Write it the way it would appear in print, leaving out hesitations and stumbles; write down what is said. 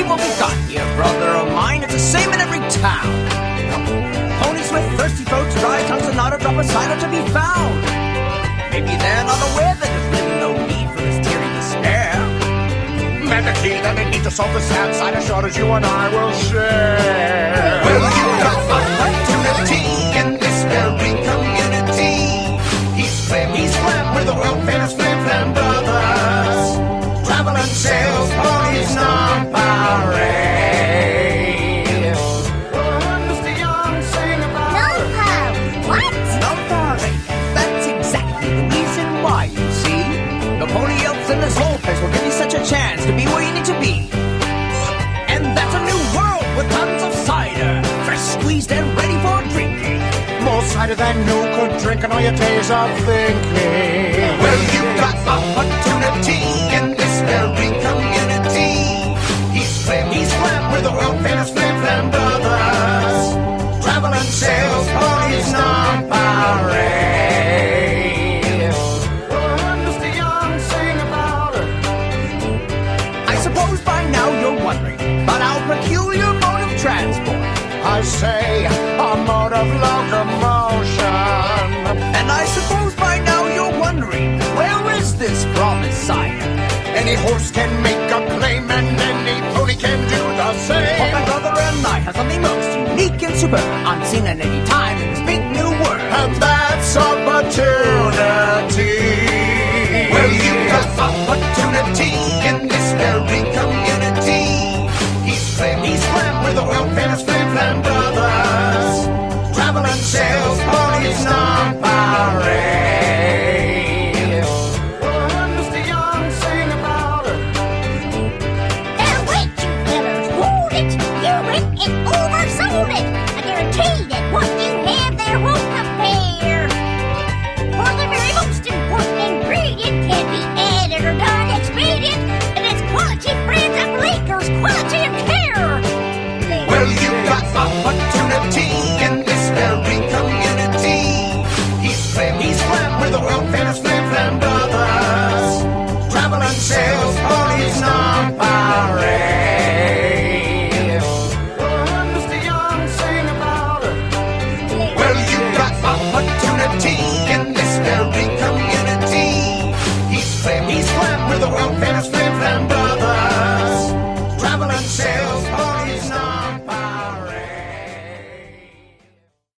see what we've got here, brother of mine. It's the same in every town. Ponies with thirsty throats, dry tongues, and not a drop of cider to be found. Maybe they're not aware that there's really no need for this teary despair. And the key that they need to solve the sad side of shortage you and I will share. Well, you got opportunity in this very community. He's flamed with the world-famous Flim Flam Brothers. Travel and sales ponies non-parade. What's the young sing about? What? Non-parade. That's exactly the reason why, you see. The pony elves in this whole place will give you such a chance to be where you need to be. And that's a new world with tons of cider, fresh squeezed and ready for drinking. More cider than you could drink in all your days of thinking. Well, you got opportunity in this very community. He's flamed with the world-famous Flim Flam Brothers. Travel and sales ponies non-parade. What's the young sing about her? I suppose by now you're wondering about our peculiar mode of transport. I say a mode of locomotion. And I suppose by now you're wondering, where is this promised cider? Any horse can make a claim and any pony can do the same. My brother and I have something most unique and superb, unseen at any time in this big new world. And that's opportunity. Well, you got opportunity in this very community. He's flamed with the world-famous Flim Flam Brothers. Travel and sales ponies non-parade. What's the young sing about her? Now wait, you fellas, hold it! You went and oversold it! I guarantee that what you have there won't compare. For the very most important ingredient can be added or done expedient, and it's quality brands of liquors, quality and care. Well, you got opportunity in this very community. He's flamed with the world-famous Flim Flam Brothers. Travel and sales ponies non-parade. What's the young sing about her? Well, you got opportunity in this very community. He's flamed with the world-famous Flim Flam Brothers.